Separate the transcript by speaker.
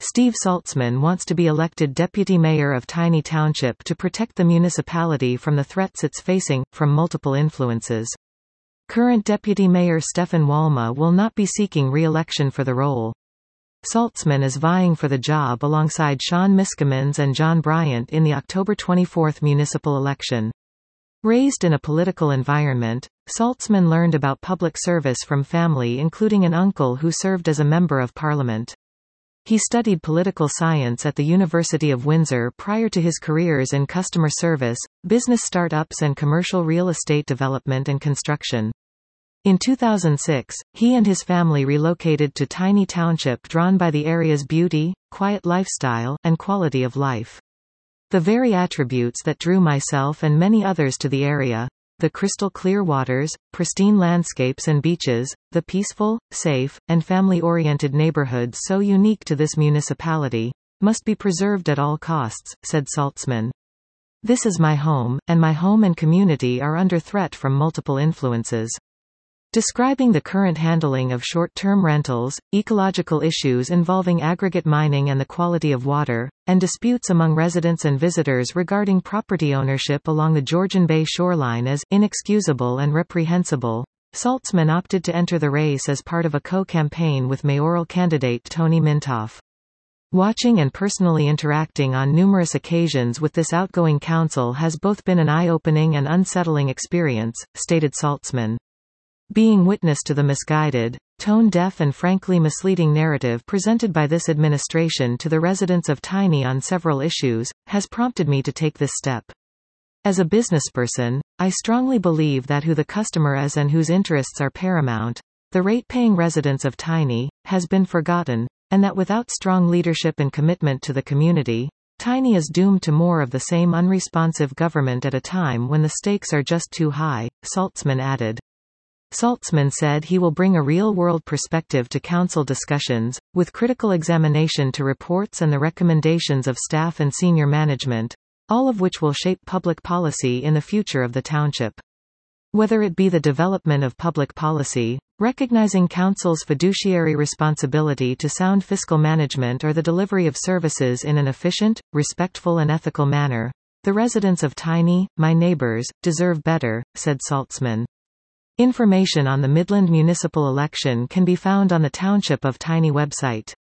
Speaker 1: Steve Saltzman wants to be elected deputy mayor of Tiny Township to protect the municipality from the threats it's facing, from multiple influences. Current deputy mayor Stefan Walma will not be seeking re-election for the role. Saltzman is vying for the job alongside Sean Miskimans and John Bryant in the October 24 municipal election. Raised in a political environment, Saltzman learned about public service from family including an uncle who served as a member of parliament. He studied political science at the University of Windsor prior to his careers in customer service, business startups and commercial real estate development and construction. In 2006, he and his family relocated to Tiny Township, drawn by the area's beauty, quiet lifestyle, and quality of life. The very attributes that drew myself and many others to the area, the crystal clear waters, pristine landscapes and beaches, the peaceful, safe, and family-oriented neighborhoods so unique to this municipality, must be preserved at all costs, said Saltzman. This is my home, and my home and community are under threat from multiple influences. Describing the current handling of short-term rentals, ecological issues involving aggregate mining and the quality of water, and disputes among residents and visitors regarding property ownership along the Georgian Bay shoreline as inexcusable and reprehensible, Saltzman opted to enter the race as part of a co-campaign with mayoral candidate Tony Mintoff. Watching and personally interacting on numerous occasions with this outgoing council has both been an eye-opening and unsettling experience, stated Saltzman. Being witness to the misguided, tone-deaf and frankly misleading narrative presented by this administration to the residents of Tiny on several issues, has prompted me to take this step. As a businessperson, I strongly believe that who the customer is and whose interests are paramount, the rate-paying residents of Tiny, has been forgotten, and that without strong leadership and commitment to the community, Tiny is doomed to more of the same unresponsive government at a time when the stakes are just too high, Saltzman added. Saltzman said he will bring a real-world perspective to council discussions, with critical examination to reports and the recommendations of staff and senior management, all of which will shape public policy in the future of the township. Whether it be the development of public policy, recognizing council's fiduciary responsibility to sound fiscal management or the delivery of services in an efficient, respectful and ethical manner, the residents of Tiny, my neighbors, deserve better, said Saltzman. Information on the Midland municipal election can be found on the Township of Tiny website.